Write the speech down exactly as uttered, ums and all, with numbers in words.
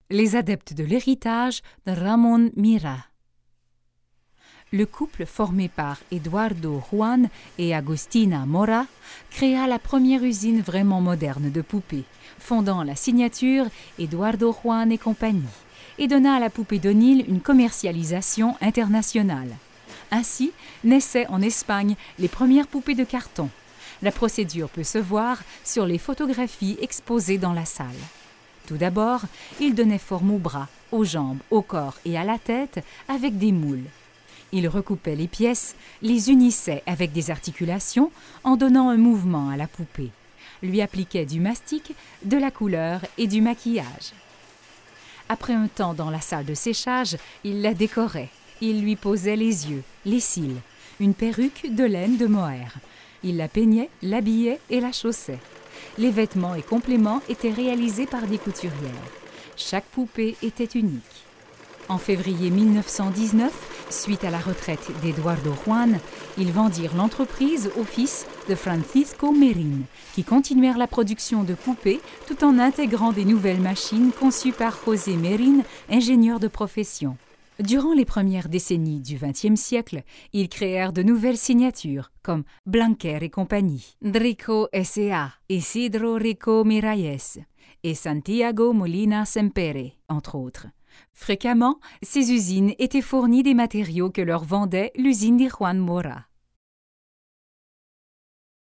les adeptes de l'héritage de Ramón Mira. Le couple formé par Eduardo Juan et Agustina Mora créa la première usine vraiment moderne de poupées, fondant la signature Eduardo Juan et compagnie, et donna à la poupée d'O'Neill une commercialisation internationale. Ainsi naissaient en Espagne les premières poupées de carton. La procédure peut se voir sur les photographies exposées dans la salle. Tout d'abord, il donnait forme aux bras, aux jambes, au corps et à la tête avec des moules. Il recoupait les pièces, les unissait avec des articulations en donnant un mouvement à la poupée, lui appliquait du mastic, de la couleur et du maquillage. Après un temps dans la salle de séchage, il la décorait. Il lui posait les yeux, les cils, une perruque de laine de mohair. Il la peignait, l'habillait et la chaussait. Les vêtements et compléments étaient réalisés par des couturières. Chaque poupée était unique. En février mille neuf cent dix-neuf, suite à la retraite d'Eduardo Juan, ils vendirent l'entreprise au fils de Francisco Merin, qui continuèrent la production de poupées tout en intégrant des nouvelles machines conçues par José Merin, ingénieur de profession. Durant les premières décennies du vingtième siècle, ils créèrent de nouvelles signatures comme Blanquer et compagnie, Drico S A, Isidro Rico Miralles et Santiago Molina Sempere, entre autres. Fréquemment, ces usines étaient fournies des matériaux que leur vendait l'usine de Juan Mora.